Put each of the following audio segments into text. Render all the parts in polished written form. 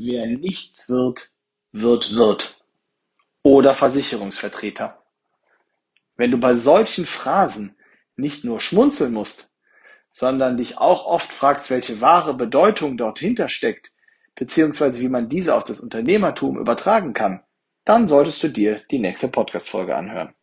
wer nichts wird, wird. Oder Versicherungsvertreter. Wenn du bei solchen Phrasen nicht nur schmunzeln musst, sondern dich auch oft fragst, welche wahre Bedeutung dort hintersteckt, beziehungsweise wie man diese auf das Unternehmertum übertragen kann, dann solltest du dir die nächste Podcast-Folge anhören.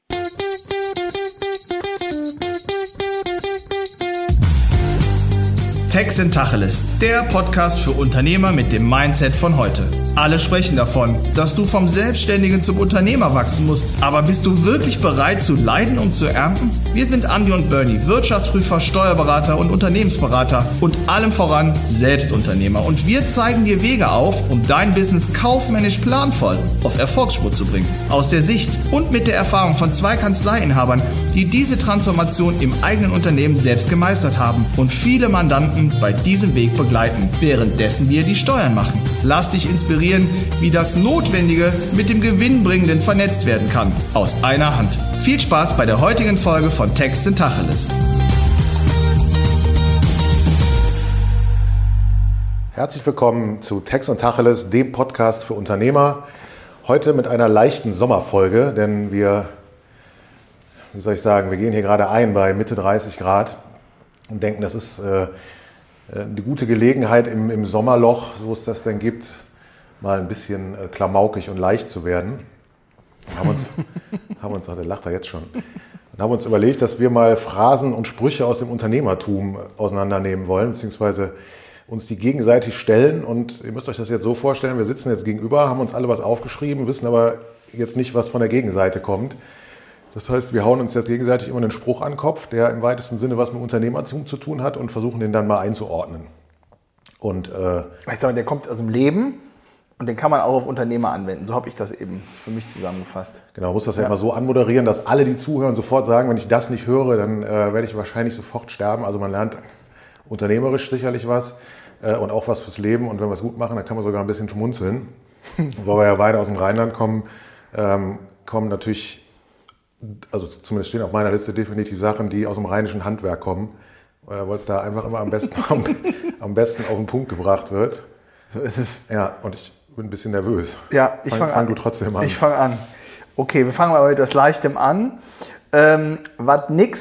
Text in Tacheles, der Podcast für Unternehmer mit dem Mindset von heute. Alle sprechen davon, dass du vom Selbstständigen zum Unternehmer wachsen musst. Aber bist du wirklich bereit zu leiden, um zu ernten? Wir sind Andi und Bernie, Wirtschaftsprüfer, Steuerberater und Unternehmensberater und allem voran Selbstunternehmer. Und wir zeigen dir Wege auf, um dein Business kaufmännisch planvoll auf Erfolgsspur zu bringen. Aus der Sicht und mit der Erfahrung von 2 Kanzleiinhabern, die diese Transformation im eigenen Unternehmen selbst gemeistert haben und viele Mandanten bei diesem Weg begleiten, währenddessen wir die Steuern machen. Lass dich inspirieren, wie das Notwendige mit dem Gewinnbringenden vernetzt werden kann. Aus einer Hand. Viel Spaß bei der heutigen Folge von Text in Tacheles. Herzlich willkommen zu Text und Tacheles, dem Podcast für Unternehmer. Heute mit einer leichten Sommerfolge, denn wir gehen hier gerade ein bei Mitte 30 Grad und denken, das ist eine gute Gelegenheit im Sommerloch, so es das denn gibt, mal ein bisschen klamaukig und leicht zu werden. Der lacht er jetzt schon. Und haben uns überlegt, dass wir mal Phrasen und Sprüche aus dem Unternehmertum auseinandernehmen wollen, beziehungsweise uns die gegenseitig stellen. Und ihr müsst euch das jetzt so vorstellen, wir sitzen jetzt gegenüber, haben uns alle was aufgeschrieben, wissen aber jetzt nicht, was von der Gegenseite kommt. Das heißt, wir hauen uns jetzt gegenseitig immer einen Spruch an den Kopf, der im weitesten Sinne was mit Unternehmertum zu tun hat und versuchen den dann mal einzuordnen. Und der kommt aus dem Leben und den kann man auch auf Unternehmer anwenden. So habe ich das eben für mich zusammengefasst. Genau, muss das ja immer so anmoderieren, dass alle, die zuhören, sofort sagen, wenn ich das nicht höre, dann werde ich wahrscheinlich sofort sterben. Also man lernt unternehmerisch sicherlich was und auch was fürs Leben. Und wenn wir es gut machen, dann kann man sogar ein bisschen schmunzeln. Und weil wir ja beide aus dem Rheinland kommen, kommen natürlich... Also zumindest stehen auf meiner Liste definitiv Sachen, die aus dem rheinischen Handwerk kommen, weil es da einfach immer am besten auf den Punkt gebracht wird. So ist es. Ja, und ich bin ein bisschen nervös. Ja, fang du trotzdem an. Ich fange an. Okay, wir fangen mal mit etwas Leichtem an. Was nix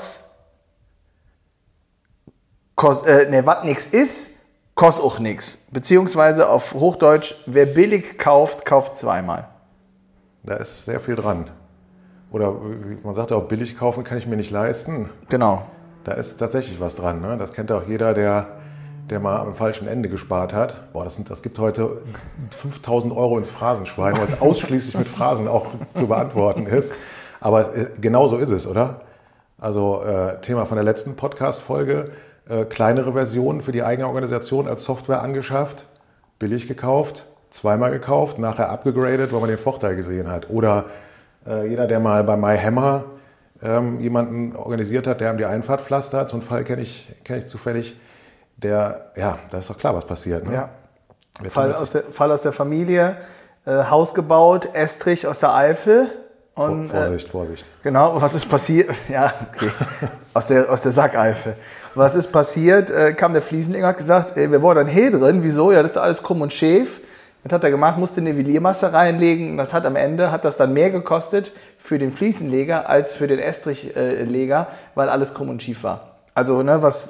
ist, kostet auch nix. Beziehungsweise auf Hochdeutsch, wer billig kauft, kauft zweimal. Da ist sehr viel dran. Oder man sagt ja auch, billig kaufen kann ich mir nicht leisten. Genau. Da ist tatsächlich was dran. Ne? Das kennt auch jeder, der mal am falschen Ende gespart hat. Das gibt heute 5.000 Euro ins Phrasenschwein, weil es ausschließlich mit Phrasen auch zu beantworten ist. Aber genau so ist es, oder? Also Thema von der letzten Podcast-Folge, kleinere Versionen für die eigene Organisation als Software angeschafft, billig gekauft, zweimal gekauft, nachher abgegradet, weil man den Vorteil gesehen hat. Oder jeder, der mal bei MyHammer jemanden organisiert hat, der ihm die Einfahrt pflastert, so einen Fall kenne ich zufällig, da ist doch klar, was passiert. Ne? Ja. Fall aus der Familie, Haus gebaut, Estrich aus der Eifel. Und, Vorsicht. Genau, was ist passiert? Ja, okay, aus der Sackeifel. Was ist passiert? Kam der Fliesenleger, hat gesagt, wir wollen ein He drin, wieso? Ja, das ist alles krumm und schäf. Das hat er gemacht, musste eine Nivelliermasse reinlegen. Das hat am Ende das dann mehr gekostet für den Fliesenleger als für den Estrichleger, weil alles krumm und schief war. Also das,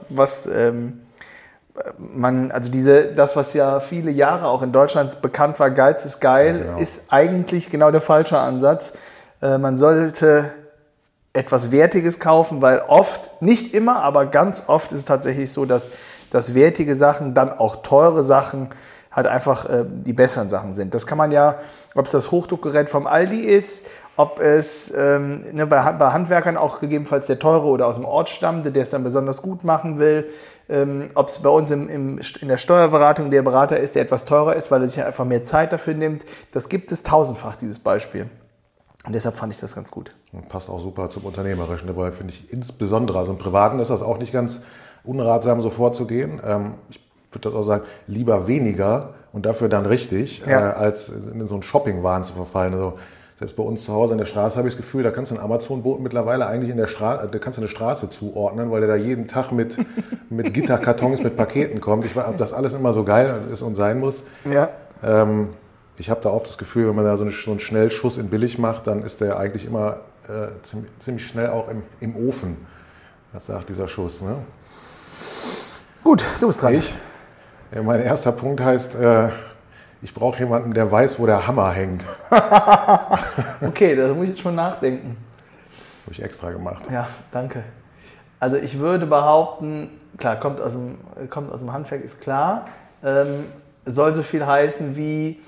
was ja viele Jahre auch in Deutschland bekannt war, Geiz ist geil, genau, ist eigentlich genau der falsche Ansatz. Man sollte etwas Wertiges kaufen, weil oft, nicht immer, aber ganz oft ist es tatsächlich so, dass wertige Sachen dann auch teure Sachen halt einfach die besseren Sachen sind. Das kann man ja, ob es das Hochdruckgerät vom Aldi ist, ob es bei Handwerkern auch gegebenenfalls der teure oder aus dem Ort stammte, der es dann besonders gut machen will, ob es bei uns in der Steuerberatung der Berater ist, der etwas teurer ist, weil er sich einfach mehr Zeit dafür nimmt. Das gibt es tausendfach, dieses Beispiel. Und deshalb fand ich das ganz gut. Und passt auch super zum Unternehmerischen, weil finde ich insbesondere, also im Privaten ist das auch nicht ganz unratsam, so vorzugehen. Ich würde das auch sagen, lieber weniger und dafür dann richtig, als in so einen Shopping-Wahn zu verfallen. Also selbst bei uns zu Hause in der Straße habe ich das Gefühl, da kannst du einen Amazon-Boten mittlerweile eigentlich da kannst du eine Straße zuordnen, weil der da jeden Tag mit Gitterkartons, mit Paketen kommt. Ob das alles immer so geil ist und sein muss. Ja. Ich habe da oft das Gefühl, wenn man da so einen Schnellschuss in billig macht, dann ist der eigentlich immer ziemlich schnell auch im Ofen. Das sagt dieser Schuss. Ne? Gut, du bist dran. Mein erster Punkt heißt, ich brauche jemanden, der weiß, wo der Hammer hängt. Okay, da muss ich jetzt schon nachdenken. Habe ich extra gemacht. Ja, danke. Also ich würde behaupten, klar, kommt aus dem Handwerk, ist klar. Soll so viel heißen wie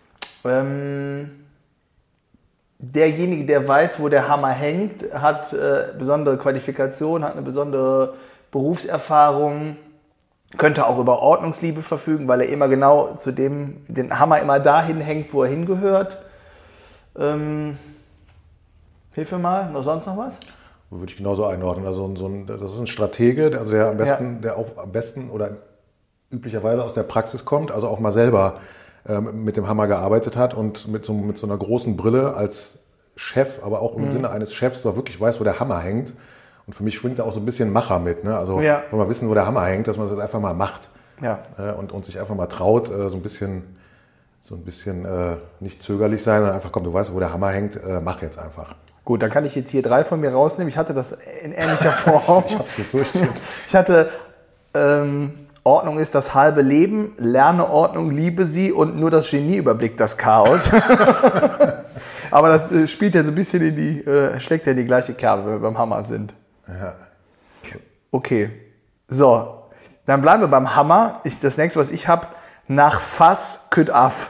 derjenige, der weiß, wo der Hammer hängt, hat besondere Qualifikation, hat eine besondere Berufserfahrung, könnte auch über Ordnungsliebe verfügen, weil er immer genau den Hammer immer dahin hängt, wo er hingehört. Hilf mir mal, sonst noch was? Würde ich genauso einordnen. Also das ist ein Stratege, also der auch am besten oder üblicherweise aus der Praxis kommt, also auch mal selber mit dem Hammer gearbeitet hat und mit so einer großen Brille als Chef, aber auch im Sinne eines Chefs, der wirklich weiß, wo der Hammer hängt. Und für mich schwingt da auch so ein bisschen Macher mit. Ne? Also wenn wir wissen, wo der Hammer hängt, dass man das jetzt einfach mal macht und sich einfach mal traut, so ein bisschen nicht zögerlich sein, sondern einfach, komm, du weißt, wo der Hammer hängt, mach jetzt einfach. Gut, dann kann ich jetzt hier 3 von mir rausnehmen. Ich hatte das in ähnlicher Form. Ich habe es befürchtet. Ich hatte Ordnung ist das halbe Leben, lerne Ordnung, liebe sie und nur das Genie überblickt das Chaos. Aber das spielt ja so ein bisschen schlägt ja in die gleiche Kerbe, wenn wir beim Hammer sind. Ja. Okay, so, dann bleiben wir beim Hammer. Das nächste, was ich habe, nach Fass kütt af.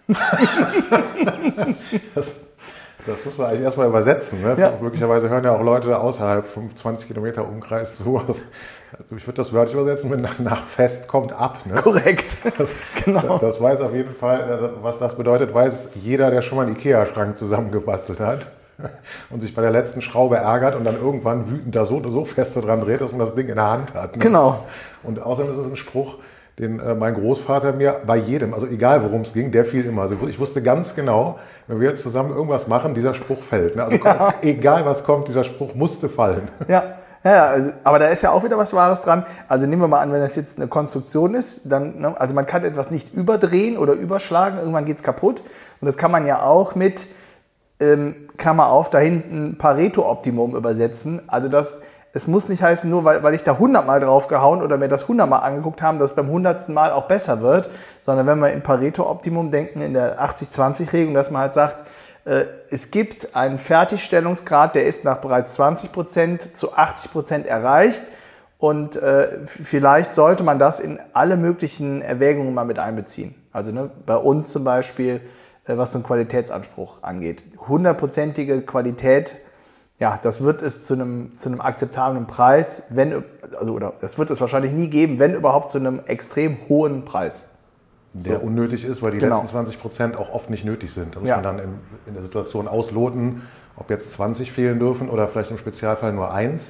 Das muss man eigentlich erstmal übersetzen. Ne? Ja. Möglicherweise hören ja auch Leute außerhalb von 20 Kilometer Umkreis zu. Ich würde das wörtlich übersetzen, wenn nach Fest kommt ab. Ne? Korrekt. Genau. Das weiß auf jeden Fall, was das bedeutet, weiß jeder, der schon mal einen Ikea-Schrank zusammengebastelt hat und sich bei der letzten Schraube ärgert und dann irgendwann wütend da so fest dran dreht, dass man das Ding in der Hand hat. Ne? Genau. Und außerdem ist es ein Spruch, den mein Großvater mir bei jedem, also egal worum es ging, der fiel immer. Also ich wusste ganz genau, wenn wir jetzt zusammen irgendwas machen, dieser Spruch fällt. Ne? Also egal was kommt, dieser Spruch musste fallen. Ja, aber da ist ja auch wieder was Wahres dran. Also nehmen wir mal an, wenn das jetzt eine Konstruktion ist, dann, ne, also man kann etwas nicht überdrehen oder überschlagen, irgendwann geht es kaputt. Und das kann man ja auch mit, Klammer auf, da hinten Pareto-Optimum übersetzen. Also es muss nicht heißen, nur weil ich da 100 Mal draufgehauen oder mir das 100 Mal angeguckt haben, dass es beim 100. Mal auch besser wird, sondern wenn wir in Pareto-Optimum denken, in der 80-20-Regelung, dass man halt sagt, es gibt einen Fertigstellungsgrad, der ist nach bereits 20% zu 80% erreicht und vielleicht sollte man das in alle möglichen Erwägungen mal mit einbeziehen. Also bei uns zum Beispiel, was so einen Qualitätsanspruch angeht. 100%ige Qualität, ja, das wird es zu einem akzeptablen Preis, das wird es wahrscheinlich nie geben, wenn überhaupt zu einem extrem hohen Preis. Der unnötig ist, weil die letzten 20% auch oft nicht nötig sind. Da muss man dann in der Situation ausloten, ob jetzt 20 fehlen dürfen oder vielleicht im Spezialfall nur 1.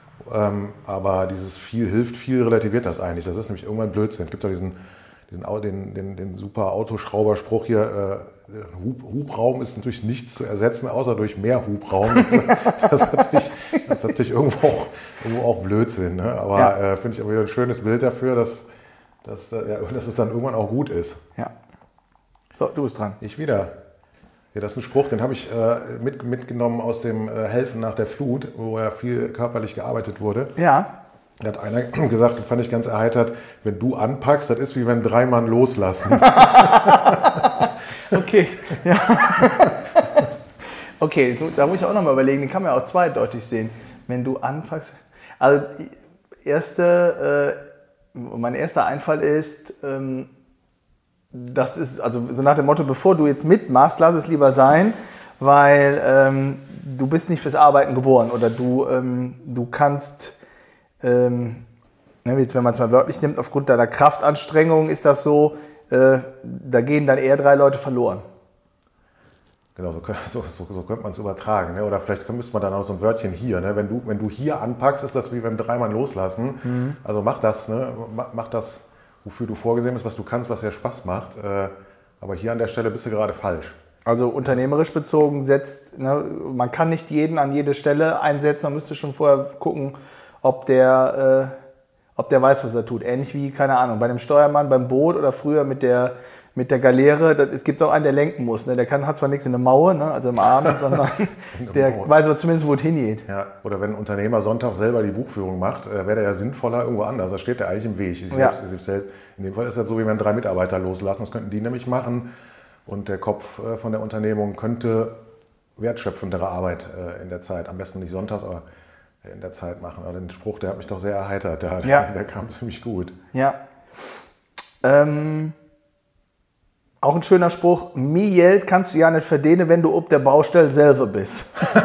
Aber dieses viel hilft, viel relativiert das eigentlich. Das ist nämlich irgendwann Blödsinn. Es gibt doch den super Autoschrauberspruch hier, Hubraum ist natürlich nichts zu ersetzen, außer durch mehr Hubraum. Das ist natürlich irgendwo auch Blödsinn. Ne? Aber finde ich aber wieder ein schönes Bild dafür, dass es dann irgendwann auch gut ist. Ja. So, du bist dran. Ich wieder. Ja, das ist ein Spruch, den habe ich mitgenommen aus dem Helfen nach der Flut, wo ja viel körperlich gearbeitet wurde. Ja. Da hat einer gesagt, das fand ich ganz erheitert, wenn du anpackst, das ist wie wenn 3 Mann loslassen. Okay, ja. Okay, so, da muss ich auch nochmal überlegen, den kann man ja auch zweideutig sehen. Wenn du anpackst. Also, mein erster Einfall ist, das ist also so nach dem Motto, bevor du jetzt mitmachst, lass es lieber sein, weil du bist nicht fürs Arbeiten geboren oder du kannst, jetzt, wenn man es mal wörtlich nimmt, aufgrund deiner Kraftanstrengung ist das so, da gehen dann eher 3 Leute verloren. Genau, so könnte man es übertragen. Ne? Oder vielleicht müsste man dann auch so ein Wörtchen hier. Ne? Wenn du hier anpackst, ist das wie wenn 3 Mann loslassen. Mhm. Also mach das, ne? Mach das, wofür du vorgesehen bist, was du kannst, was dir Spaß macht. Aber hier an der Stelle bist du gerade falsch. Also unternehmerisch bezogen man kann nicht jeden an jede Stelle einsetzen. Man müsste schon vorher gucken, ob der weiß, was er tut. Ähnlich wie, keine Ahnung, bei einem Steuermann beim Boot oder früher mit der mit der Galeere, es gibt auch einen, der lenken muss. Ne? Der hat zwar nichts in der Mauer, ne? Also im Arm, sondern der weiß aber zumindest, wo es hingeht. Ja, oder wenn ein Unternehmer Sonntag selber die Buchführung macht, wäre der ja sinnvoller irgendwo anders. Da steht der eigentlich im Weg. In dem Fall ist das so, wie wenn 3 Mitarbeiter loslassen. Das könnten die nämlich machen. Und der Kopf von der Unternehmung könnte wertschöpfendere Arbeit in der Zeit, am besten nicht sonntags, aber in der Zeit machen. Aber den Spruch, der hat mich doch sehr erheitert. Der kam ziemlich gut. Ja. Auch ein schöner Spruch, mehr Geld kannst du ja nicht verdienen, wenn du ob der Baustelle selber bist.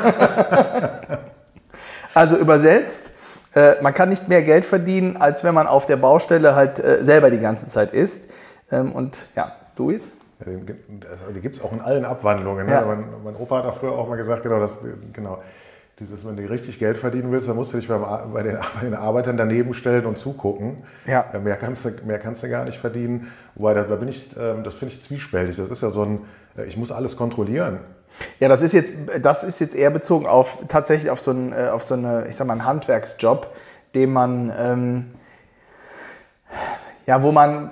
Also übersetzt, man kann nicht mehr Geld verdienen, als wenn man auf der Baustelle halt selber die ganze Zeit ist. Und ja, du jetzt? Ja, die gibt es auch in allen Abwandlungen. Ne? Ja. Mein Opa hat auch früher auch mal gesagt, wenn du richtig Geld verdienen willst, dann musst du dich bei den Arbeitern daneben stellen und zugucken. Ja. Mehr kannst du gar nicht verdienen. Wobei, das finde ich zwiespältig. Das ist ja so ein, ich muss alles kontrollieren. Ja, das ist jetzt eher bezogen auf tatsächlich auf so eine, ich sag mal, einen Handwerksjob, den man, wo man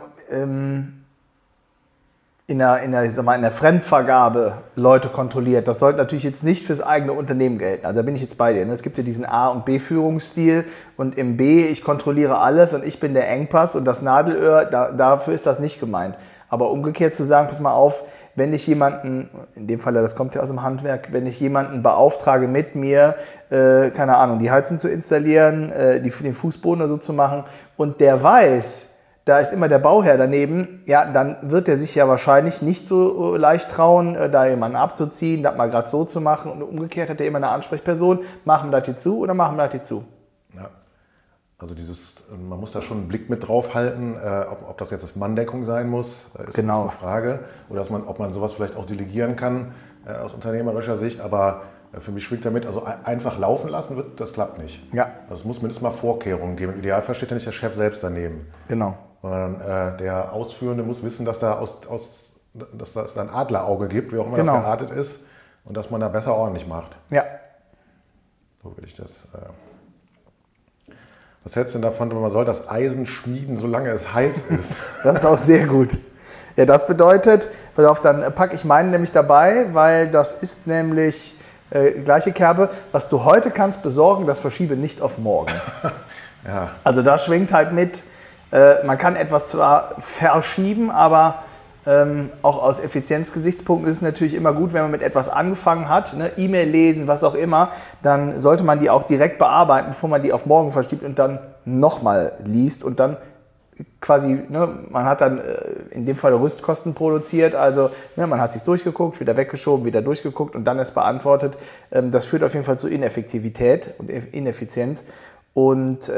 in der Fremdvergabe Leute kontrolliert. Das sollte natürlich jetzt nicht fürs eigene Unternehmen gelten. Also da bin ich jetzt bei dir. Es gibt ja diesen A- und B-Führungsstil und im B, ich kontrolliere alles und ich bin der Engpass und das Nadelöhr, dafür ist das nicht gemeint. Aber umgekehrt zu sagen, pass mal auf, wenn ich jemanden, in dem Fall, das kommt ja aus dem Handwerk, wenn ich jemanden beauftrage mit mir, keine Ahnung, die Heizung zu installieren, den Fußboden oder so zu machen und der weiß, da ist immer der Bauherr daneben, ja, dann wird er sich ja wahrscheinlich nicht so leicht trauen, da jemanden abzuziehen, das mal gerade so zu machen. Und umgekehrt hat er immer eine Ansprechperson, machen wir das hier zu oder machen wir das hier zu? Ja, also man muss da schon einen Blick mit drauf halten, ob das jetzt Manndeckung sein muss, ist Genau. eine Frage. Oder ob man sowas vielleicht auch delegieren kann aus unternehmerischer Sicht, aber für mich schwingt damit, also einfach laufen lassen, das klappt nicht. Ja. Also es muss mindestens mal Vorkehrungen geben. Im Idealfall steht ja nicht der Chef selbst daneben. Genau. Sondern der Ausführende muss wissen, dass da dass da ein Adlerauge gibt, wie auch immer Genau. das geartet ist, und dass man da besser ordentlich macht. Ja. So will ich das. Was hältst du denn davon, man soll das Eisen schmieden, solange es heiß ist? Das ist auch sehr gut. Ja, das bedeutet, pass auf, dann packe ich meinen nämlich dabei, weil das ist nämlich gleiche Kerbe, was du heute kannst besorgen, das verschiebe nicht auf morgen. Ja. Also da schwingt halt mit, man kann etwas zwar verschieben, aber auch aus Effizienzgesichtspunkten ist es natürlich immer gut, wenn man mit etwas angefangen hat, ne, E-Mail lesen, was auch immer, dann sollte man die auch direkt bearbeiten, bevor man die auf morgen verschiebt und dann nochmal liest und dann quasi, ne, man hat dann in dem Fall Rüstkosten produziert, also ne, man hat sich durchgeguckt, wieder weggeschoben, wieder durchgeguckt und dann erst beantwortet. Das führt auf jeden Fall zu Ineffektivität und Ineffizienz und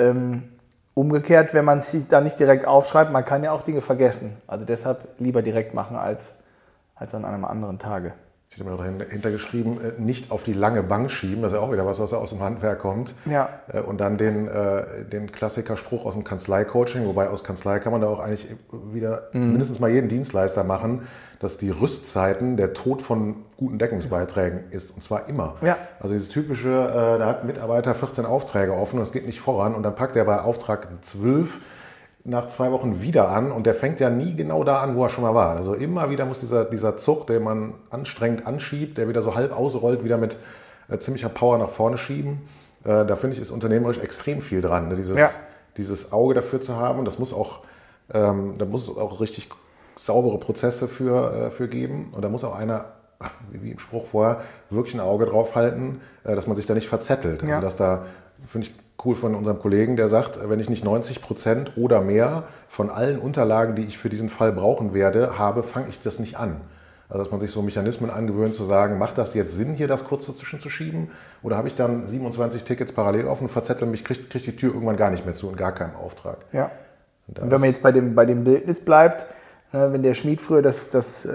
umgekehrt, wenn man es dann nicht direkt aufschreibt, man kann ja auch Dinge vergessen. Also deshalb lieber direkt machen als an einem anderen Tage. Ich habe mir noch dahinter geschrieben, nicht auf die lange Bank schieben, das ist ja auch wieder was aus dem Handwerk kommt. Ja. Und dann den Klassikerspruch aus dem Kanzlei-Coaching, wobei aus Kanzlei kann man da auch eigentlich wieder mindestens mal jeden Dienstleister machen, dass die Rüstzeiten der Tod von guten Deckungsbeiträgen ist, und zwar immer. Ja. Also dieses typische, da hat ein Mitarbeiter 14 Aufträge offen und es geht nicht voran und dann packt er bei Auftrag 12 nach 2 Wochen wieder an und der fängt ja nie genau da an, wo er schon mal war. Also immer wieder muss dieser Zug, den man anstrengend anschiebt, der wieder so halb ausrollt, wieder mit ziemlicher Power nach vorne schieben. Da finde ich, ist unternehmerisch extrem viel dran, ne? Dieses Auge dafür zu haben. Und das muss auch, da muss es auch richtig saubere Prozesse für geben. Und da muss auch einer, wie im Spruch vorher, wirklich ein Auge drauf halten, dass man sich da nicht verzettelt. Also dass da, finde ich, cool von unserem Kollegen, der sagt, wenn ich nicht 90% oder mehr von allen Unterlagen, die ich für diesen Fall brauchen werde, habe, fange ich das nicht an. Also dass man sich so Mechanismen angewöhnt zu sagen, macht das jetzt Sinn, hier das kurz dazwischen zu schieben? Oder habe ich dann 27 Tickets parallel offen, verzettel mich, krieg die Tür irgendwann gar nicht mehr zu und gar keinen Auftrag. Ja. Und wenn man jetzt bei dem Bildnis bleibt, wenn der Schmied früher das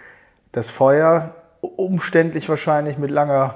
Feuer umständlich wahrscheinlich mit langer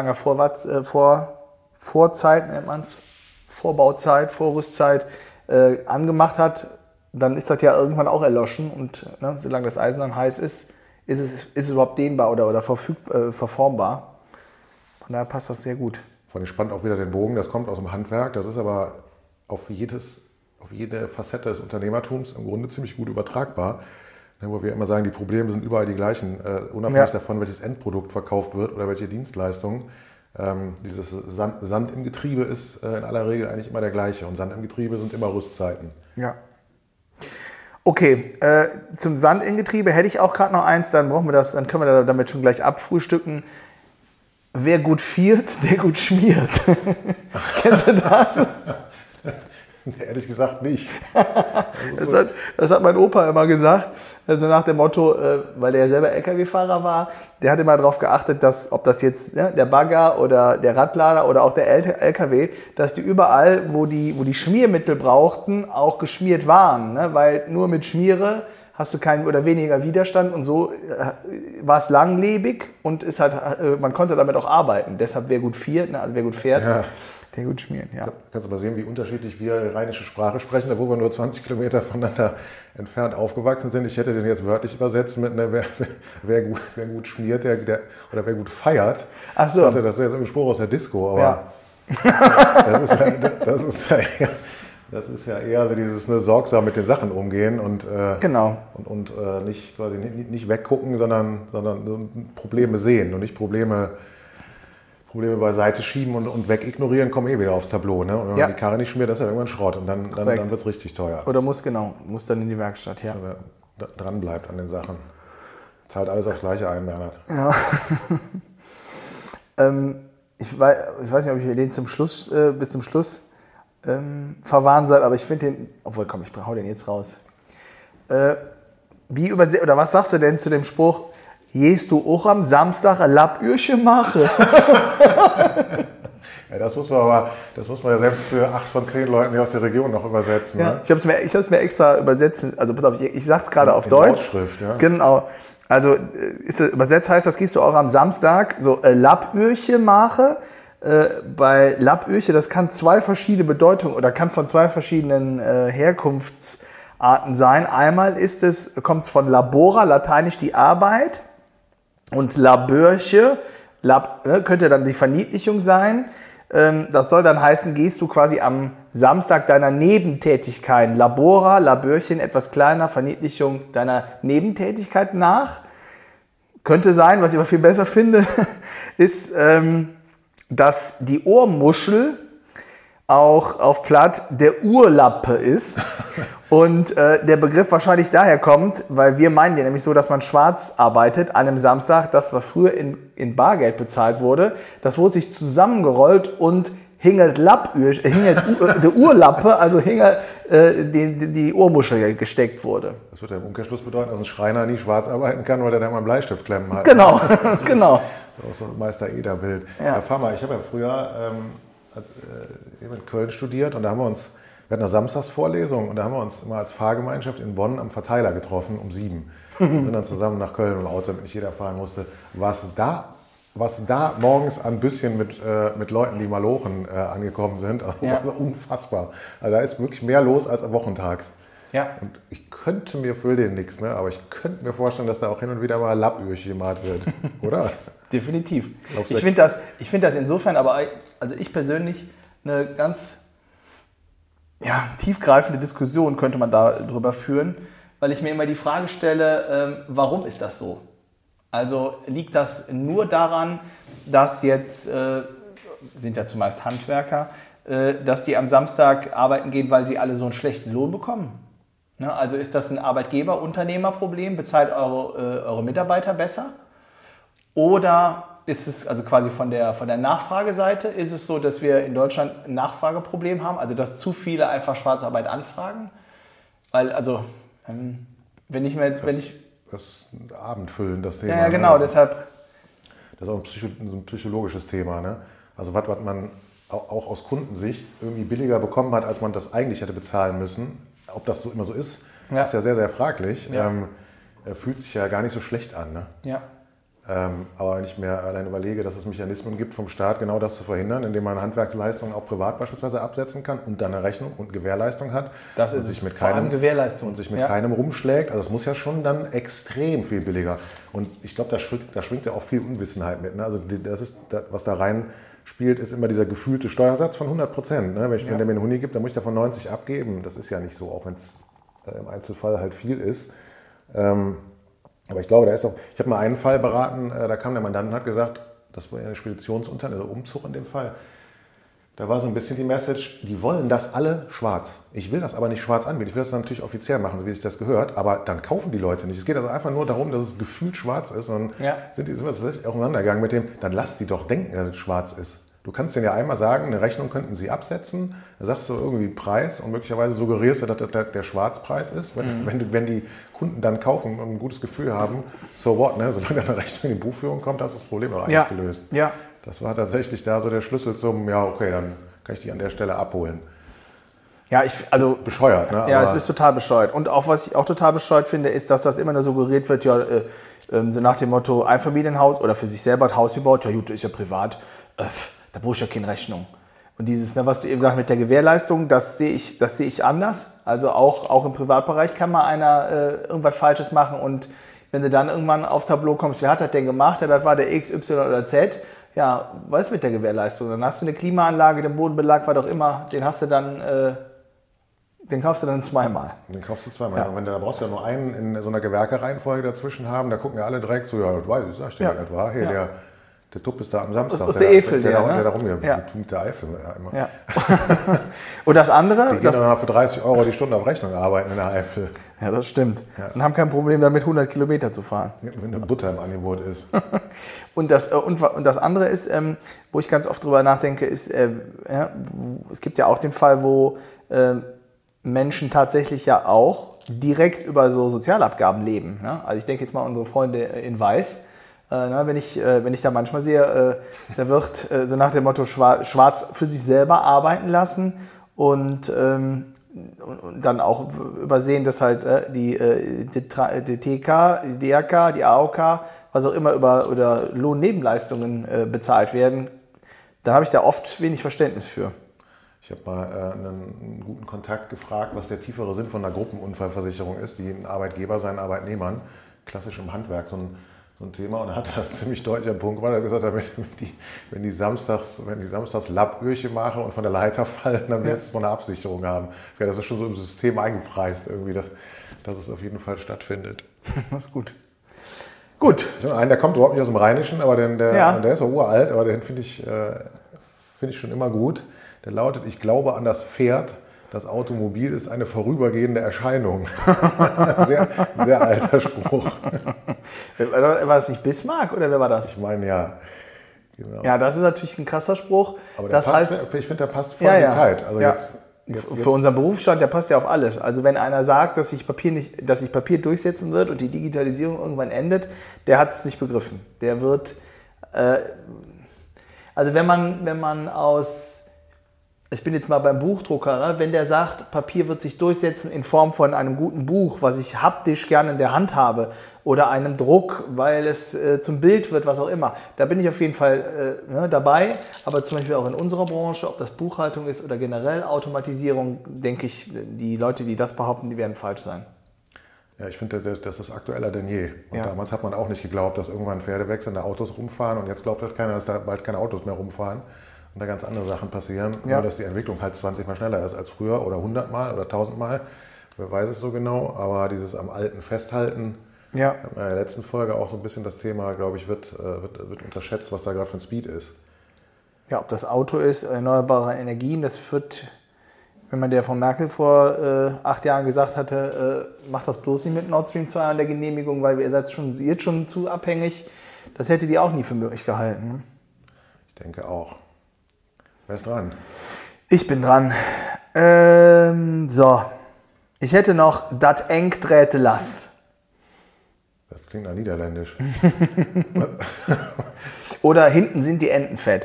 Vorzeit, nennt man es, Vorbauzeit, Vorrüstzeit angemacht hat, dann ist das ja irgendwann auch erloschen und ne, solange das Eisen dann heiß ist, ist es überhaupt dehnbar oder verformbar. Von daher passt das sehr gut. Von spannt auch wieder den Bogen, das kommt aus dem Handwerk, das ist aber auf jede Facette des Unternehmertums im Grunde ziemlich gut übertragbar. Wo wir immer sagen, die Probleme sind überall die gleichen, unabhängig davon, welches Endprodukt verkauft wird oder welche Dienstleistung. Dieses Sand im Getriebe ist in aller Regel eigentlich immer der gleiche und Sand im Getriebe sind immer Rüstzeiten. Ja. Okay, zum Sand im Getriebe hätte ich auch gerade noch eins, dann können wir damit schon gleich abfrühstücken. Wer gut viert, der gut schmiert. Kennst du das? Ehrlich gesagt nicht. Das hat mein Opa immer gesagt. Also nach dem Motto, weil der selber LKW-Fahrer war, der hat immer darauf geachtet, dass, ob das jetzt der Bagger oder der Radlader oder auch der LKW, dass die überall, wo die Schmiermittel brauchten, auch geschmiert waren. Ne? Weil nur mit Schmiere hast du keinen oder weniger Widerstand und so war es langlebig und ist halt, man konnte damit auch arbeiten. Deshalb wer gut fährt, also wer gut fährt, der gut schmieren. Ja. Kannst du mal sehen, wie unterschiedlich wir rheinische Sprache sprechen, da wo wir nur 20 Kilometer voneinander entfernt aufgewachsen sind. Ich hätte den jetzt wörtlich übersetzt mit wer gut schmiert oder wer gut feiert. Ach so. Ich dachte, das ist jetzt ein Spruch aus der Disco, aber das ist ja eher so dieses sorgsam mit den Sachen umgehen und nicht weggucken, sondern Probleme sehen und nicht Probleme beiseite schieben und wegignorieren, kommen wieder aufs Tableau. Ne? Und wenn man die Karre nicht schmiert, das ist ja irgendwann Schrott und dann wird es richtig teuer. Oder muss dann in die Werkstatt, ja. Dran bleibt an den Sachen. Zahlt alles aufs Gleiche ein, Bernhard. Ja. Ich weiß nicht, ob ich den bis zum Schluss verwahren soll, aber ich finde den, ich hau den jetzt raus. Was sagst du denn zu dem Spruch, gehst du auch am Samstag ein Lappürchen machen? Ja, das muss man ja selbst für 8 von 10 Leuten hier aus der Region noch übersetzen. Ja, ne? ich habe es mir extra übersetzen, also pass auf, ich sag's gerade auf Deutsch. Lautschrift, ja. Genau. Also übersetzt heißt das, gehst du auch am Samstag so Lappürchen machen. Bei Lappürche, das kann zwei verschiedene Bedeutungen oder kann von zwei verschiedenen Herkunftsarten sein. Einmal kommt es von labora, lateinisch die Arbeit, und labörche, könnte dann die Verniedlichung sein. Das soll dann heißen, gehst du quasi am Samstag deiner Nebentätigkeit, labora, labörchen, etwas kleiner, Verniedlichung deiner Nebentätigkeit nach. Könnte sein, was ich aber viel besser finde, ist, dass die Ohrmuschel auch auf Platt der Urlappe ist und der Begriff wahrscheinlich daher kommt, weil wir meinen ja nämlich so, dass man schwarz arbeitet an einem Samstag, das was früher in Bargeld bezahlt wurde, das wurde sich zusammengerollt und hingelt der Urlappe, also die Ohrmuschel gesteckt wurde. Das wird ja im Umkehrschluss bedeuten, dass ein Schreiner nie schwarz arbeiten kann, weil der da immer einen Bleistift klemmen hat. Genau, genau. Das ist so ein Meister-Eder-Bild. Ja. Herr Farmer, ich habe ja früher in Köln studiert und da haben wir hatten eine Samstagsvorlesung und da haben wir uns immer als Fahrgemeinschaft in Bonn am Verteiler getroffen um 7. Wir sind dann zusammen nach Köln im Auto, damit nicht jeder fahren musste. Was da morgens an Büsschen mit Leuten, die Malochen angekommen sind, also unfassbar. Also da ist wirklich mehr los als wochentags. Ja. Und ich könnte mir, für den nichts, ne? Aber ich könnte mir vorstellen, dass da auch hin und wieder mal Lappürchen gemacht wird, oder? Definitiv. Ich finde das insofern, aber also ich persönlich eine ganz tiefgreifende Diskussion könnte man darüber führen, weil ich mir immer die Frage stelle, warum ist das so? Also liegt das nur daran, dass jetzt, sind ja zumeist Handwerker, dass die am Samstag arbeiten gehen, weil sie alle so einen schlechten Lohn bekommen? Ne? Also ist das ein Arbeitgeber-Unternehmer-Problem? Bezahlt eure Mitarbeiter besser? Oder ist es also quasi von der Nachfrageseite, ist es so, dass wir in Deutschland ein Nachfrageproblem haben, also dass zu viele einfach Schwarzarbeit anfragen? Weil, also, Das ist ein abendfüllend, das Thema. Ja, genau, deshalb. Das ist auch ein psychologisches Thema. Ne? Also was man auch aus Kundensicht irgendwie billiger bekommen hat, als man das eigentlich hätte bezahlen müssen. Ob das so immer so ist, ist ja sehr, sehr fraglich. Ja. Fühlt sich ja gar nicht so schlecht an. Ne? Ja. Aber wenn ich mir allein überlege, dass es Mechanismen gibt vom Staat, genau das zu verhindern, indem man Handwerksleistungen auch privat beispielsweise absetzen kann und dann eine Rechnung und Gewährleistung hat. Das ist sich mit vor allem Gewährleistung. Und sich mit keinem rumschlägt. Also es muss ja schon dann extrem viel billiger. Und ich glaube, da schwingt ja auch viel Unwissenheit mit. Ne? Also was da rein spielt, ist immer dieser gefühlte Steuersatz von 100%. Ne? Wenn der mir einen Huni gibt, dann muss ich davon 90 abgeben. Das ist ja nicht so, auch wenn es im Einzelfall halt viel ist. Aber ich glaube, ich habe mal einen Fall beraten, da kam der Mandant und hat gesagt, das war eine Speditionsunternehmen, also Umzug in dem Fall. Da war so ein bisschen die Message, die wollen das alle schwarz. Ich will das aber nicht schwarz anbieten. Ich will das dann natürlich offiziell machen, so wie sich das gehört. Aber dann kaufen die Leute nicht. Es geht also einfach nur darum, dass es gefühlt schwarz ist. Und sind wir tatsächlich auseinandergegangen mit dem, dann lasst die doch denken, dass es schwarz ist. Du kannst denen ja einmal sagen, eine Rechnung könnten sie absetzen. Da sagst du irgendwie Preis und möglicherweise suggerierst du, dass das der Schwarzpreis ist. Wenn die Kunden dann kaufen und ein gutes Gefühl haben, so what, ne? Solange eine Rechnung in die Buchführung kommt, hast du das Problem auch eigentlich gelöst. Ja. Das war tatsächlich da so der Schlüssel zum, ja okay, dann kann ich die an der Stelle abholen. Ja, bescheuert, ne? Ja, es ist total bescheuert. Und auch was ich auch total bescheuert finde, ist, dass das immer nur suggeriert wird, so nach dem Motto Einfamilienhaus oder für sich selber ein Haus gebaut, ja gut, ist ja privat, da brauche ich ja keine Rechnung. Und dieses, was du eben sagst mit der Gewährleistung, das sehe ich anders. Also auch im Privatbereich kann mal einer irgendwas Falsches machen und wenn du dann irgendwann auf Tableau kommst, wer hat das denn gemacht? Ja, das war der X, Y oder Z. Ja, was ist mit der Gewährleistung? Dann hast du eine Klimaanlage, den Bodenbelag, was auch immer, den hast du dann, den kaufst du dann zweimal. Den kaufst du zweimal. Ja. Und da brauchst du ja nur einen in so einer Gewerkereihenfolge dazwischen haben, da gucken ja alle direkt so, ja, das weiß ich, sag ich dir etwa, hey, der Tupp ist da am Samstag. Aus der Eifel, der da rumgeht. Mit der Eifel immer. Ja. Und das andere? Die gehen dann für 30 € die Stunde auf Rechnung arbeiten in der Eifel. Ja, das stimmt. Ja. Und haben kein Problem damit, 100 Kilometer zu fahren. Wenn eine Butter im Angebot ist. Und das andere ist, wo ich ganz oft drüber nachdenke, ist, es gibt ja auch den Fall, wo Menschen tatsächlich ja auch direkt über so Sozialabgaben leben. Ne? Also ich denke jetzt mal unsere Freunde in Weiß. Wenn ich da manchmal sehe, da wird so nach dem Motto schwarz für sich selber arbeiten lassen und dann auch übersehen, dass halt die TK, die DRK, die AOK, was auch immer über Lohnnebenleistungen bezahlt werden, dann habe ich da oft wenig Verständnis für. Ich habe mal einen guten Kontakt gefragt, was der tiefere Sinn von einer Gruppenunfallversicherung ist, die ein Arbeitgeber seinen Arbeitnehmern, klassisch im Handwerk, so ein Thema, und er hat das ziemlich deutlicher Punkt, weil er gesagt hat, wenn die samstags Lappöhrchen machen und von der Leiter fallen, dann wird es so eine Absicherung haben. Ja, das ist schon so im System eingepreist irgendwie, dass es auf jeden Fall stattfindet. Das ist gut. Gut. Der kommt überhaupt nicht aus dem Rheinischen, aber der ist auch uralt, aber den finde ich schon immer gut. Der lautet, ich glaube an das Pferd. Das Automobil ist eine vorübergehende Erscheinung. Sehr, sehr alter Spruch. War das nicht Bismarck oder wer war das? Ich meine, ja. Genau. Ja, das ist natürlich ein krasser Spruch. Aber ich finde, der passt voll in die Zeit. Also jetzt für unseren Berufsstand, der passt ja auf alles. Also wenn einer sagt, dass sich Papier durchsetzen wird und die Digitalisierung irgendwann endet, der hat es nicht begriffen. Der wird, also wenn man ich bin jetzt mal beim Buchdrucker, ne? Wenn der sagt, Papier wird sich durchsetzen in Form von einem guten Buch, was ich haptisch gerne in der Hand habe, oder einem Druck, weil es zum Bild wird, was auch immer, da bin ich auf jeden Fall dabei. Aber zum Beispiel auch in unserer Branche, ob das Buchhaltung ist oder generell Automatisierung, denke ich, die Leute, die das behaupten, die werden falsch sein. Ja, ich finde, das ist aktueller denn je. Und damals hat man auch nicht geglaubt, dass irgendwann pferdewechselnde Autos rumfahren, und jetzt glaubt halt keiner, dass da bald keine Autos mehr rumfahren. Und da ganz andere Sachen passieren, nur dass die Entwicklung halt 20-mal schneller ist als früher oder 100-mal oder 1000-mal. Wer weiß es so genau, aber dieses am Alten festhalten, in der letzten Folge auch so ein bisschen das Thema, glaube ich, wird unterschätzt, was da gerade für ein Speed ist. Ja, ob das Auto ist, erneuerbare Energien, das wird, wenn man der von Merkel vor 8 Jahren gesagt hatte, macht das bloß nicht mit Nord Stream 2 an der Genehmigung, weil ihr seid jetzt schon zu abhängig, das hätte die auch nie für möglich gehalten. Ich denke auch. Wer ist dran? Ich bin dran. So. Ich hätte noch dat eng dräte Last. Das klingt nach Niederländisch. Oder hinten sind die Enten fett.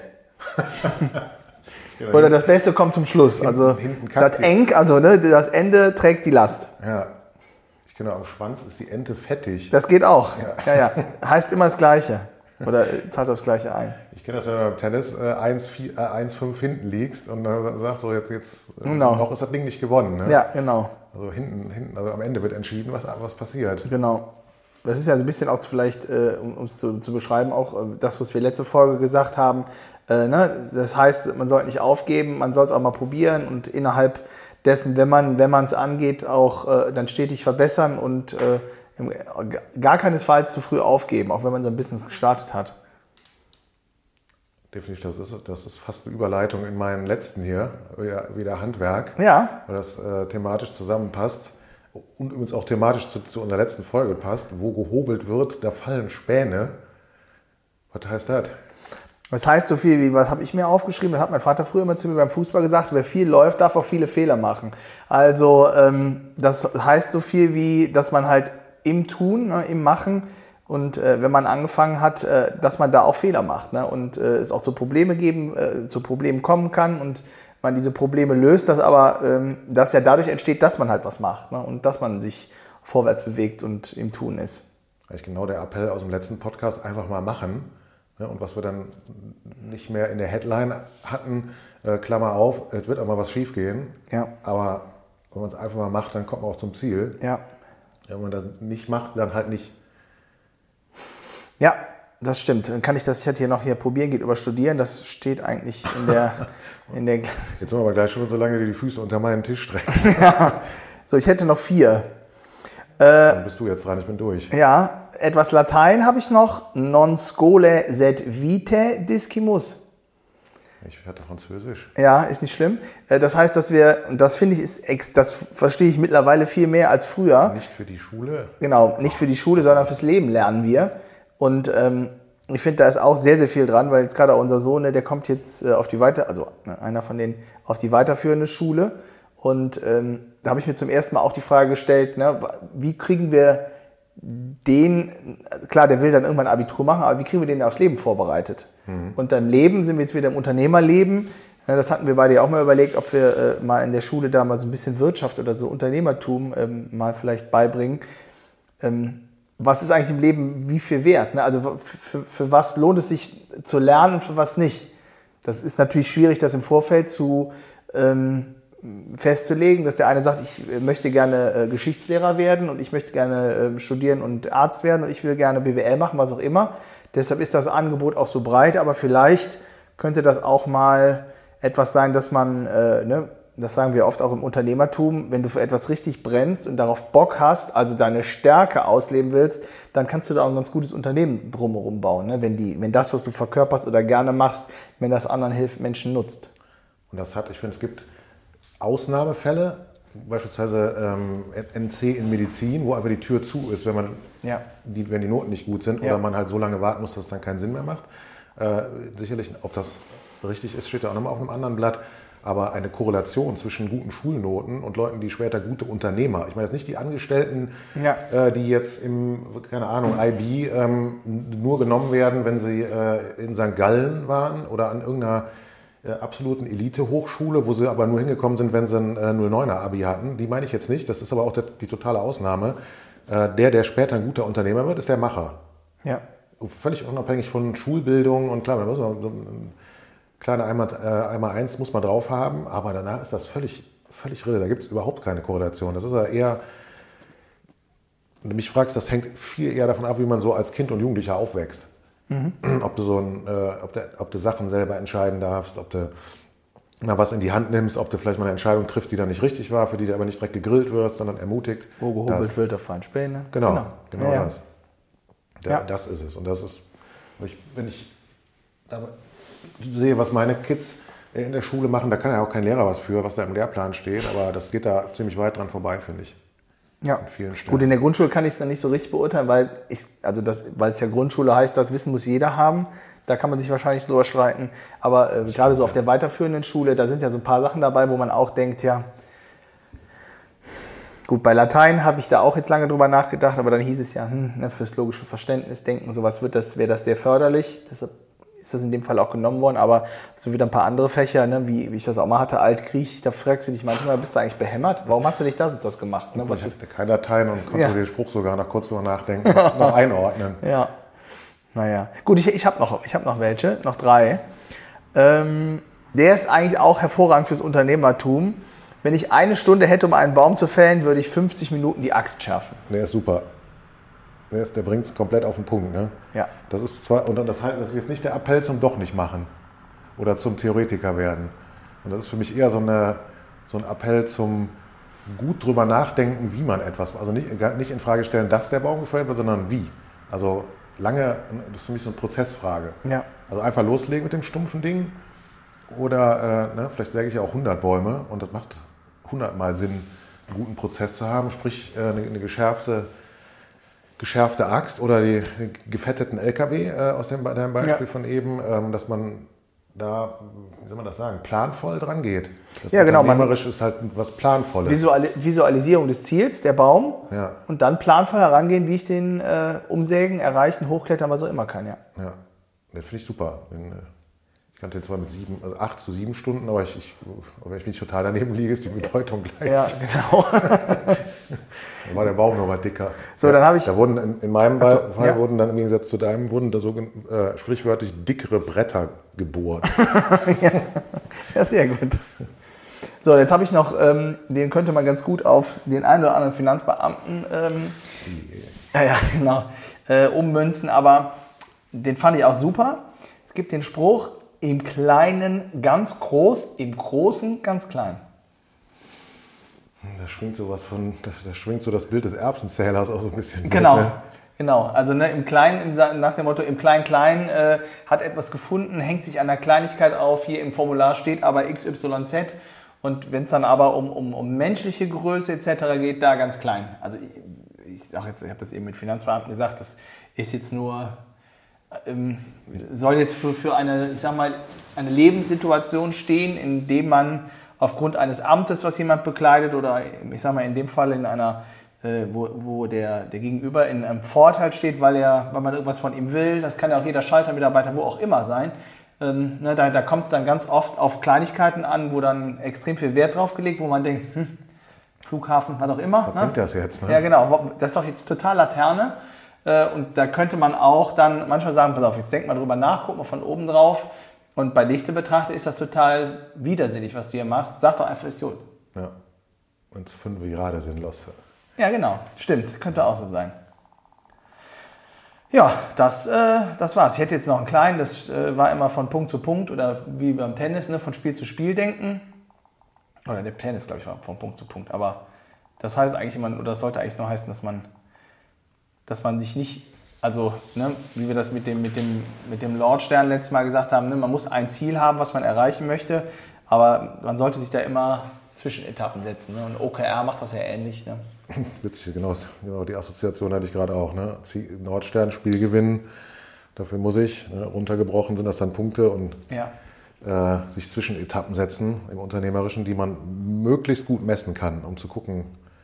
Oder das Beste kommt zum Schluss. Also dat eng, also das Ende trägt die Last. Ja. Ich kenne am Schwanz ist die Ente fettig. Das geht auch. Ja. Heißt immer das Gleiche. Oder zahlt aufs Gleiche ein. Ich kenne das, wenn du beim Tennis 1,5 hinten liegst und dann sagst so, jetzt noch ist das Ding nicht gewonnen. Ne? Ja, genau. Also hinten, also am Ende wird entschieden, was passiert. Genau. Das ist ja so ein bisschen auch vielleicht, um es zu beschreiben, auch das, was wir letzte Folge gesagt haben. Das heißt, man sollte nicht aufgeben, man soll es auch mal probieren und innerhalb dessen, wenn man es angeht, auch dann stetig verbessern und gar keinesfalls zu früh aufgeben, auch wenn man sein Business gestartet hat. Definitiv, das ist fast eine Überleitung in meinen letzten hier, wieder Handwerk, Ja. weil das thematisch zusammenpasst und übrigens auch thematisch zu unserer letzten Folge passt. Wo gehobelt wird, da fallen Späne. Was heißt das? Das heißt so viel wie, was habe ich mir aufgeschrieben? Das hat mein Vater früher immer zu mir beim Fußball gesagt, wer viel läuft, darf auch viele Fehler machen. Also das heißt so viel wie, dass man halt im Tun, ne, im Machen und wenn man angefangen hat, dass man da auch Fehler macht, ne, und es auch zu Problemen kommen kann und man diese Probleme löst, dass aber das ja dadurch entsteht, dass man halt was macht, ne, und dass man sich vorwärts bewegt und im Tun ist. Eigentlich genau der Appell aus dem letzten Podcast, einfach mal machen. Ja, und was wir dann nicht mehr in der Headline hatten, Klammer auf, es wird auch mal was schief gehen. Ja. Aber wenn man es einfach mal macht, dann kommt man auch zum Ziel. Ja. Wenn man das nicht macht, dann halt nicht. Ja, das stimmt. Dann kann ich das, ich hatte hier probieren, geht über Studieren, das steht eigentlich in der Jetzt sind wir aber gleich schon so lange, die Füße unter meinen Tisch strecken. Ja. So, ich hätte noch 4. Dann bist du jetzt dran, ich bin durch. Ja, etwas Latein habe ich noch. Non scole sed vitae discimus. Ich hatte Französisch. Ja, ist nicht schlimm. Das heißt, dass wir, und das finde ich, das verstehe ich mittlerweile viel mehr als früher. Nicht für die Schule. Genau, nicht für die Schule, sondern fürs Leben lernen wir. Und ich finde, da ist auch sehr, sehr viel dran, weil jetzt gerade unser Sohn, der kommt jetzt auf die einer von denen auf die weiterführende Schule. Und da habe ich mir zum ersten Mal auch die Frage gestellt, ne, wie kriegen wir den, klar, der will dann irgendwann Abitur machen, aber wie kriegen wir den aufs Leben vorbereitet? Und im Leben sind wir jetzt wieder im Unternehmerleben. Ja, das hatten wir beide ja auch mal überlegt, ob wir mal in der Schule da mal so ein bisschen Wirtschaft oder so Unternehmertum mal vielleicht beibringen. Was ist eigentlich im Leben wie viel wert? Ne? Also für was lohnt es sich zu lernen und für was nicht? Das ist natürlich schwierig, das im Vorfeld festzulegen, dass der eine sagt, ich möchte gerne Geschichtslehrer werden und ich möchte gerne studieren und Arzt werden und ich will gerne BWL machen, was auch immer. Deshalb ist das Angebot auch so breit, aber vielleicht könnte das auch mal etwas sein, dass man, das sagen wir oft auch im Unternehmertum, wenn du für etwas richtig brennst und darauf Bock hast, also deine Stärke ausleben willst, dann kannst du da auch ein ganz gutes Unternehmen drumherum bauen, ne? Wenn das, was du verkörperst oder gerne machst, wenn das anderen hilft, Menschen nutzt. Und ich finde, es gibt Ausnahmefälle, beispielsweise NC in Medizin, wo einfach die Tür zu ist, wenn die Noten nicht gut sind oder man halt so lange warten muss, dass es dann keinen Sinn mehr macht. Sicherlich, ob das richtig ist, steht ja auch nochmal auf einem anderen Blatt. Aber eine Korrelation zwischen guten Schulnoten und Leuten, die später gute Unternehmer, ich meine jetzt nicht die Angestellten, die jetzt im, keine Ahnung, IB nur genommen werden, wenn sie in St. Gallen waren oder an irgendeiner absoluten Elite-Hochschule, wo sie aber nur hingekommen sind, wenn sie ein 09er Abi hatten. Die meine ich jetzt nicht, das ist aber auch die totale Ausnahme. Der später ein guter Unternehmer wird, ist der Macher. Ja. Völlig unabhängig von Schulbildung und klar, da muss man so ein kleine Einmal-Eins muss man drauf haben, aber danach ist das völlig Rille. Da gibt es überhaupt keine Korrelation. Das ist ja eher, wenn du mich fragst, das hängt viel eher davon ab, wie man so als Kind und Jugendlicher aufwächst. Ob du Sachen selber entscheiden darfst, ob du mal was in die Hand nimmst, ob du vielleicht mal eine Entscheidung triffst, die dann nicht richtig war, für die du aber nicht direkt gegrillt wirst, sondern ermutigt. Wo gehobelt wird, da fallen Späne. Genau ja. Das. Das ist es. Und das ist, wenn ich sehe, was meine Kids in der Schule machen, da kann ja auch kein Lehrer was für, was da im Lehrplan steht, aber das geht da ziemlich weit dran vorbei, finde ich. Ja, an vielen Stellen. Gut, in der Grundschule kann ich es dann nicht so richtig beurteilen, weil es ja Grundschule heißt, das Wissen muss jeder haben. Da kann man sich wahrscheinlich drüber streiten. Aber gerade so auf der weiterführenden Schule, da sind ja so ein paar Sachen dabei, wo man auch denkt, ja, gut, bei Latein habe ich da auch jetzt lange drüber nachgedacht, aber dann hieß es ja, fürs logische Verständnis denken, sowas wäre das sehr förderlich. Deshalb ist das in dem Fall auch genommen worden, aber so wieder ein paar andere Fächer, ne, wie ich das auch mal hatte, Altgriechisch, da fragst du dich manchmal, bist du eigentlich behämmert? Warum hast du nicht das und das gemacht? Ne, ich hatte kein Latein und konnte den Spruch sogar nach kurz drüber nachdenken, noch einordnen. Ja, naja. Gut, ich hab noch welche, noch 3. Der ist eigentlich auch hervorragend fürs Unternehmertum. Wenn ich 1 Stunde hätte, um einen Baum zu fällen, würde ich 50 Minuten die Axt schärfen. Der ist super. Der bringt es komplett auf den Punkt. Ne? Ja. Das ist jetzt nicht der Appell zum doch nicht machen oder zum Theoretiker werden. Und das ist für mich eher so ein Appell zum gut drüber nachdenken, wie man etwas, also nicht in Frage stellen, dass der Baum gefällt wird, sondern wie. Also lange, das ist für mich so eine Prozessfrage. Ja. Also einfach loslegen mit dem stumpfen Ding oder vielleicht säge ich ja auch 100 Bäume und das macht 100 Mal Sinn, einen guten Prozess zu haben, sprich eine geschärfte Axt oder die gefetteten LKW aus deinem Beispiel von eben, dass man da, wie soll man das sagen, planvoll dran geht. Das Unternehmerisch ist halt was Planvolles. Visualisierung des Ziels, der Baum, und dann planvoll herangehen, wie ich den umsägen, erreichen, hochklettern, was auch immer kann. Ja, das finde ich super. Ich kannte den zwar mit 8 zu 7 Stunden, aber wenn ich mich total daneben liege, ist die Bedeutung gleich. Ja, genau. Da war der Baum noch mal dicker. So, dann habe ich. Da wurden in meinem Fall wurden dann im Gegensatz zu deinem da so sprichwörtlich dickere Bretter gebohrt. Ja, sehr gut. So, jetzt habe ich noch, den könnte man ganz gut auf den einen oder anderen Finanzbeamten ummünzen, aber den fand ich auch super. Es gibt den Spruch, im Kleinen ganz groß, im Großen ganz klein. Da schwingt so das Bild des Erbsenzählers auch so ein bisschen. Genau. Also im Kleinen, nach dem Motto, im Klein-Klein hat etwas gefunden, hängt sich an der Kleinigkeit auf, hier im Formular steht aber XYZ. Und wenn es dann aber um menschliche Größe etc. geht, da ganz klein. Also ich habe das eben mit Finanzbeamten gesagt, das ist jetzt nur... soll jetzt für eine, ich sag mal, eine Lebenssituation stehen, in dem man aufgrund eines Amtes, was jemand bekleidet, oder ich sag mal in dem Fall in einer, wo der Gegenüber in einem Vorteil steht, weil man irgendwas von ihm will, das kann ja auch jeder Schaltermitarbeiter, wo auch immer sein. Da kommt es dann ganz oft auf Kleinigkeiten an, wo dann extrem viel Wert drauf gelegt, wo man denkt, Flughafen, was auch immer. Was bringt das jetzt? Ne? Ja, genau, das ist doch jetzt total Laterne. Und da könnte man auch dann manchmal sagen, pass auf, jetzt denk mal drüber nach, guck mal von oben drauf. Und bei Lichte betrachtet ist das total widersinnig, was du hier machst. Sag doch einfach, ist gut. Ja, und 5 gerade sinnlos. Ja, genau. Stimmt, könnte auch so sein. Ja, das war's. Ich hätte jetzt noch einen kleinen, das war immer von Punkt zu Punkt oder wie beim Tennis, ne, von Spiel zu Spiel denken. Oder der Tennis, glaube ich, war von Punkt zu Punkt. Aber das heißt eigentlich immer, oder das sollte eigentlich nur heißen, dass man sich nicht, also wie wir das mit dem Lordstern letztes Mal gesagt haben, man muss ein Ziel haben, was man erreichen möchte, aber man sollte sich da immer Zwischenetappen setzen. Und OKR macht das ja ähnlich. Ne? Witzig, genau die Assoziation hatte ich gerade auch. Ne? Nordstern, Spiel gewinnen, dafür muss ich. Runtergebrochen sind das dann Punkte und sich Zwischenetappen setzen im Unternehmerischen, die man möglichst gut messen kann, um zu gucken,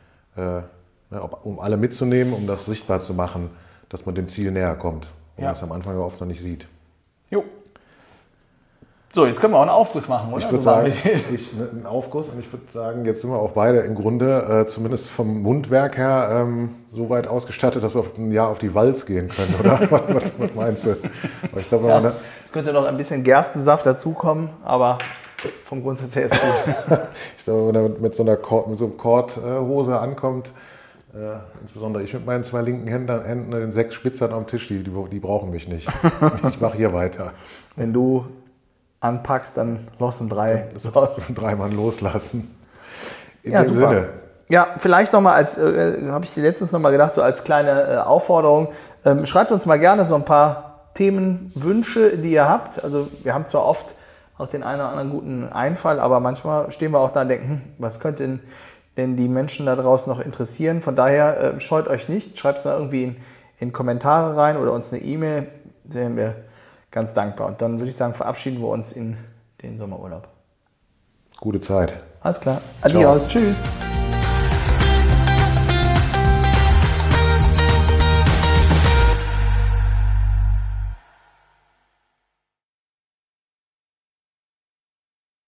um alle mitzunehmen, um das sichtbar zu machen, dass man dem Ziel näher kommt. Und man das am Anfang ja oft noch nicht sieht. Jo. So, jetzt können wir auch einen Aufguss machen, oder? Ich würde sagen, einen Aufguss, und ich würde sagen, jetzt sind wir auch beide im Grunde, zumindest vom Mundwerk her, so weit ausgestattet, dass wir ein Jahr auf die Walz gehen können, oder? Was meinst du? Ich glaube, es könnte noch ein bisschen Gerstensaft dazukommen, aber vom Grundsatz her ist gut. Ich glaube, wenn er mit so einer Kordhose ankommt, insbesondere ich mit meinen 2 linken Händen, den 6 Spitzern am Tisch, die brauchen mich nicht. Ich mache hier weiter. Wenn du anpackst, dann losen 3 los. 3 Mann loslassen. In dem super. Sinne. Ja, vielleicht nochmal habe ich dir letztens nochmal gedacht, so als kleine Aufforderung, schreibt uns mal gerne so ein paar Themenwünsche, die ihr habt. Also wir haben zwar oft auch den einen oder anderen guten Einfall, aber manchmal stehen wir auch da und denken, was könnte denn die Menschen da draußen noch interessieren? Von daher scheut euch nicht, schreibt es mal irgendwie in Kommentare rein oder uns eine E-Mail, sind wir ganz dankbar. Und dann würde ich sagen, verabschieden wir uns in den Sommerurlaub. Gute Zeit. Alles klar. Adios. Ciao. Tschüss.